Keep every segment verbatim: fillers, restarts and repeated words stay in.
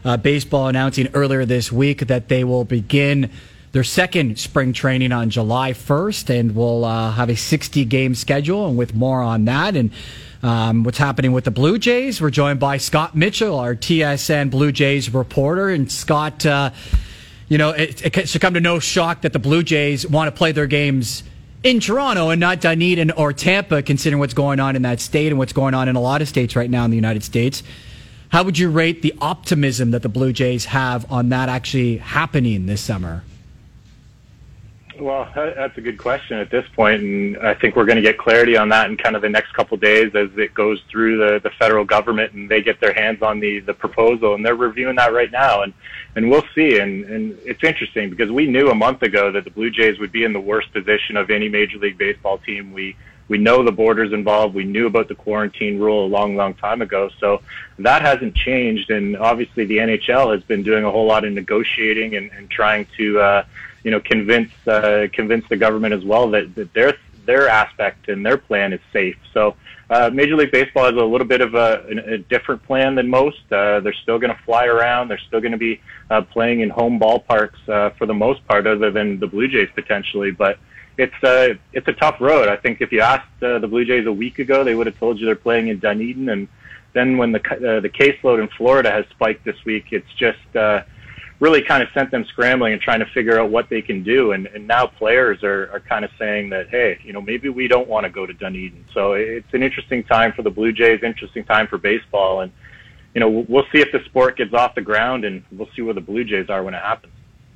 Uh, baseball announcing earlier this week that they will begin their second spring training on July first, and will uh, have a sixty-game schedule. And with more on that and um, what's happening with the Blue Jays, we're joined by Scott Mitchell, our T S N Blue Jays reporter. And Scott, uh, you know, it, it should come to no shock that the Blue Jays want to play their games in Toronto and not Dunedin or Tampa, considering what's going on in that state and what's going on in a lot of states right now in the United States. How would you rate the optimism that the Blue Jays have on that actually happening this summer? Well, that's a good question at this point, and I think we're going to get clarity on that in kind of the next couple of days as it goes through the, the federal government and they get their hands on the, the proposal, and they're reviewing that right now, and, and we'll see. And, and it's interesting because we knew a month ago that the Blue Jays would be in the worst position of any Major League Baseball team. We We know the borders involved. We knew about the quarantine rule a long, long time ago. So that hasn't changed. And obviously the N H L has been doing a whole lot of negotiating and, and trying to, uh, you know, convince uh, convince the government as well that, that their their aspect and their plan is safe. So uh, Major League Baseball has a little bit of a, a different plan than most. Uh, they're still going to fly around. They're still going to be uh, playing in home ballparks uh, for the most part, other than the Blue Jays potentially. But It's uh, it's a tough road. I think if you asked uh, the Blue Jays a week ago, they would have told you they're playing in Dunedin. And then when the uh, the caseload in Florida has spiked this week, it's just uh, really kind of sent them scrambling and trying to figure out what they can do. And, and now players are, are kind of saying that, hey, you know, maybe we don't want to go to Dunedin. So it's an interesting time for the Blue Jays, interesting time for baseball. And, you know, we'll see if the sport gets off the ground, and we'll see where the Blue Jays are when it happens.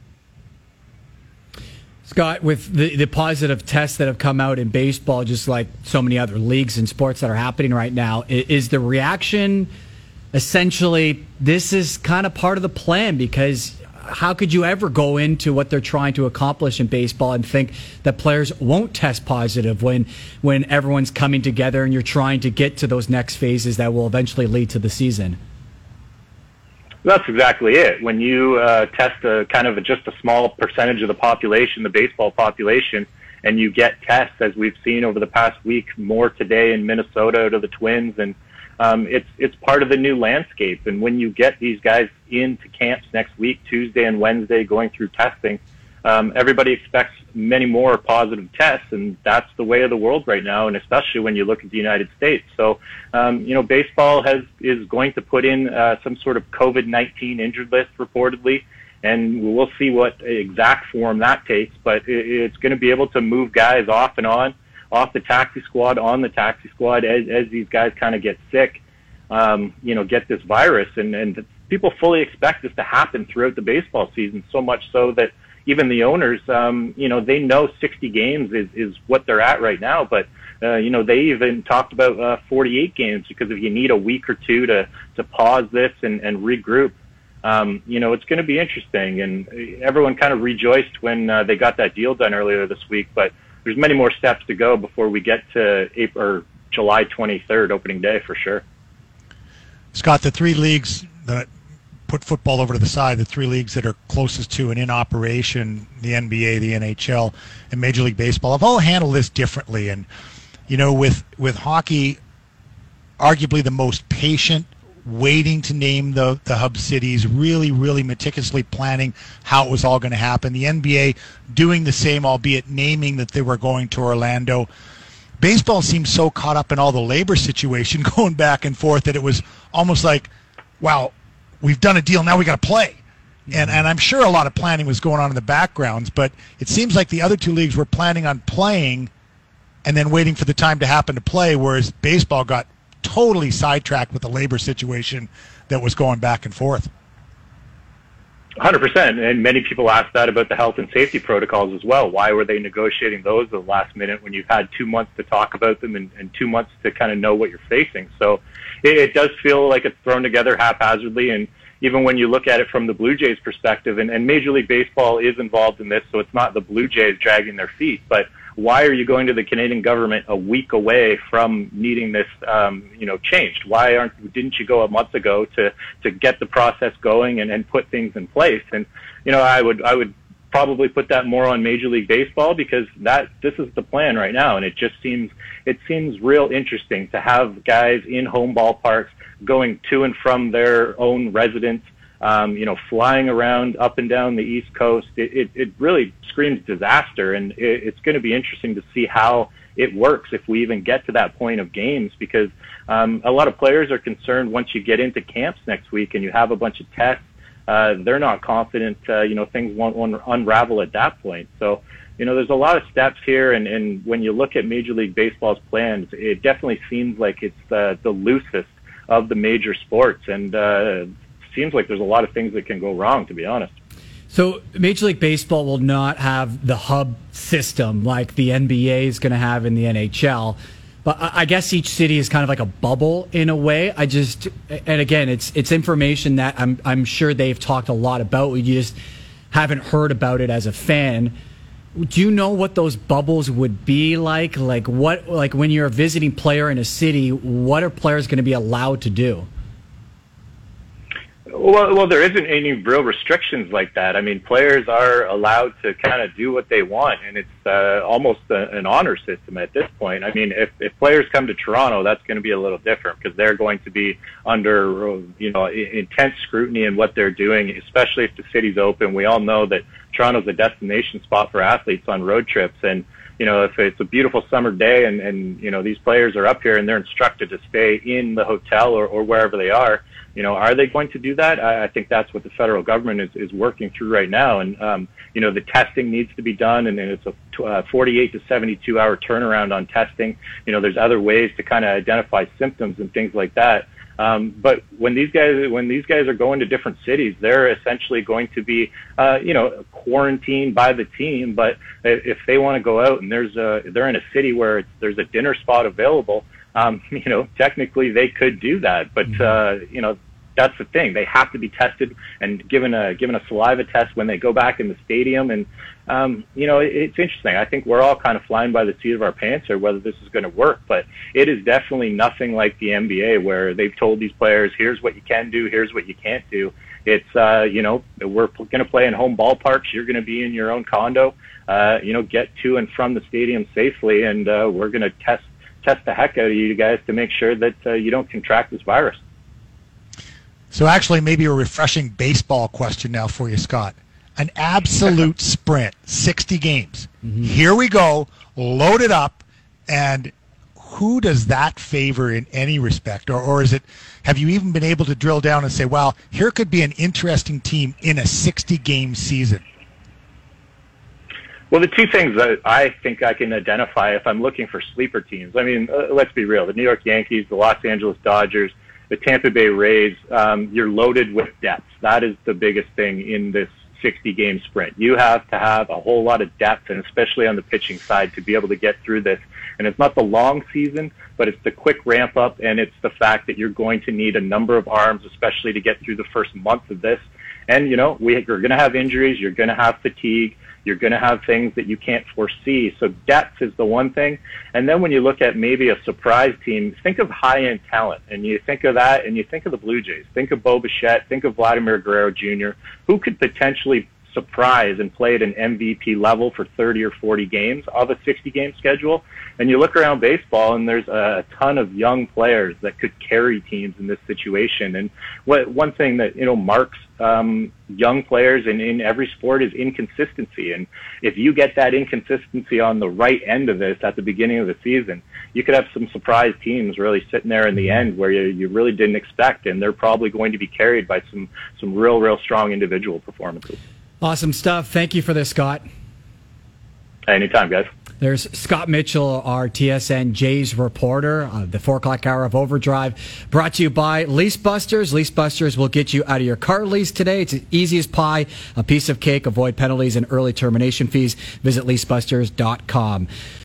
Scott, with the, the positive tests that have come out in baseball, just like so many other leagues and sports that are happening right now, is the reaction essentially this is kind of part of the plan? Because how could you ever go into what they're trying to accomplish in baseball and think that players won't test positive when when everyone's coming together and you're trying to get to those next phases that will eventually lead to the season? That's exactly it. When you uh, test a kind of a, just a small percentage of the population, the baseball population, and you get tests, as we've seen over the past week, more today in Minnesota to the Twins, and um, it's it's part of the new landscape. And when you get these guys into camps next week, Tuesday and Wednesday, going through testing, um, everybody expects many more positive tests, and that's the way of the world right now, and especially when you look at the United States. So, um, you know, baseball has is going to put in uh, some sort of COVID nineteen injured list, reportedly, and we'll see what exact form that takes, but it, it's going to be able to move guys off and on, off the taxi squad, on the taxi squad, as, as these guys kind of get sick, um, you know, get this virus, and, and people fully expect this to happen throughout the baseball season, so much so that even the owners, um, you know, they know sixty games is, is what they're at right now. But, uh, you know, they even talked about uh, forty-eight games, because if you need a week or two to, to pause this and, and regroup, um, you know, it's going to be interesting. And everyone kind of rejoiced when uh, they got that deal done earlier this week. But there's many more steps to go before we get to April or July twenty-third, opening day, for sure. Scott, the three leagues that put football over to the side, the three leagues that are closest to and in operation, the N B A, the N H L, and Major League Baseball, have all handled this differently. And, you know, with, with hockey, arguably the most patient, waiting to name the, the hub cities, really, really meticulously planning how it was all going to happen. The N B A doing the same, albeit naming that they were going to Orlando. Baseball seems so caught up in all the labor situation going back and forth that it was almost like, wow, we've done a deal, now we got to play. And and I'm sure a lot of planning was going on in the backgrounds, but it seems like the other two leagues were planning on playing and then waiting for the time to happen to play, whereas baseball got totally sidetracked with the labor situation that was going back and forth. one hundred percent. And many people asked that about the health and safety protocols as well. Why were they negotiating those at the last minute when you've had two months to talk about them and, and two months to kind of know what you're facing? So it, it does feel like it's thrown together haphazardly. And even when you look at it from the Blue Jays perspective, and, and Major League Baseball is involved in this, so it's not the Blue Jays dragging their feet, but why are you going to the Canadian government a week away from needing this, um, you know, changed? Why aren't, didn't you go a month ago to, to get the process going and, and put things in place? And, you know, I would, I would probably put that more on Major League Baseball, because that, this is the plan right now. And it just seems, it seems real interesting to have guys in home ballparks going to and from their own residence, um, you know, flying around up and down the East Coast. It, it, it really screams disaster, and it, it's going to be interesting to see how it works if we even get to that point of games, because um, a lot of players are concerned once you get into camps next week and you have a bunch of tests, uh, they're not confident, uh, you know, things won't, won't unravel at that point. So, you know, there's a lot of steps here, and, and when you look at Major League Baseball's plans, it definitely seems like it's uh, the loosest of the major sports, and uh, seems like there's a lot of things that can go wrong, to be honest. So Major League Baseball will not have the hub system like the N B A is going to have in the N H L. But I guess each city is kind of like a bubble in a way. I just, and again, it's it's information that I'm I'm sure they've talked a lot about. We just haven't heard about it as a fan. Do you know what those bubbles would be like? Like what, like when you're a visiting player in a city, what are players going to be allowed to do? Well, well, there isn't any real restrictions like that. I mean, players are allowed to kind of do what they want, and it's uh, almost a, an honor system at this point. I mean, if, if players come to Toronto, that's going to be a little different because they're going to be under, you know, intense scrutiny in what they're doing, especially if the city's open. We all know that Toronto's a destination spot for athletes on road trips, and you know, if it's a beautiful summer day and, and you know, these players are up here and they're instructed to stay in the hotel or, or wherever they are, you know, are they going to do that? I, I think that's what the federal government is, is working through right now. And, um, you know, the testing needs to be done, and, and it's a uh, forty-eight to seventy-two hour turnaround on testing. You know, there's other ways to kind of identify symptoms and things like that. Um, but when these guys, when these guys are going to different cities, they're essentially going to be, uh, you know, quarantined by the team. But if they want to go out and there's a, they're in a city where it's, there's a dinner spot available, um, you know, technically they could do that. But, uh, you know, that's the thing. They have to be tested and given a, given a saliva test when they go back in the stadium. And, um, you know, it, it's interesting. I think we're all kind of flying by the seat of our pants here, whether this is going to work, but it is definitely nothing like the N B A where they've told these players, here's what you can do, here's what you can't do. It's, uh, you know, we're going to play in home ballparks. You're going to be in your own condo, uh, you know, get to and from the stadium safely. And, uh, we're going to test, test the heck out of you guys to make sure that uh, you don't contract this virus. So actually maybe a refreshing baseball question now for you, Scott. An absolute sprint, sixty games. Mm-hmm. Here we go, load it up, and who does that favor in any respect? Or, or is it, have you even been able to drill down and say, well, here could be an interesting team in a sixty-game season? Well, the two things that I think I can identify if I'm looking for sleeper teams, I mean, uh, let's be real, the New York Yankees, the Los Angeles Dodgers, the Tampa Bay Rays, um, you're loaded with depth. That is the biggest thing in this sixty-game sprint. You have to have a whole lot of depth, and especially on the pitching side, to be able to get through this. And it's not the long season, but it's the quick ramp up, and it's the fact that you're going to need a number of arms, especially to get through the first month of this. And, you know, we, you're going to have injuries, you're going to have fatigue, you're going to have things that you can't foresee. So depth is the one thing. And then when you look at maybe a surprise team, think of high-end talent. And you think of that, and you think of the Blue Jays. Think of Bo Bichette. Think of Vladimir Guerrero Junior, who could potentially surprise and play at an M V P level for thirty or forty games of a sixty-game schedule. And you look around baseball, and there's a ton of young players that could carry teams in this situation. And what one thing that, you know, marks um, young players in, in every sport is inconsistency. And if you get that inconsistency on the right end of this at the beginning of the season, you could have some surprise teams really sitting there in the end where you, you really didn't expect, and they're probably going to be carried by some, some real, real strong individual performances. Awesome stuff. Thank you for this, Scott. Anytime, guys. There's Scott Mitchell, our T S N Jays reporter, uh, the four o'clock hour of Overdrive, brought to you by Lease Busters. Lease Busters will get you out of your car lease today. It's easy as pie, a piece of cake. Avoid penalties and early termination fees. Visit lease busters dot com.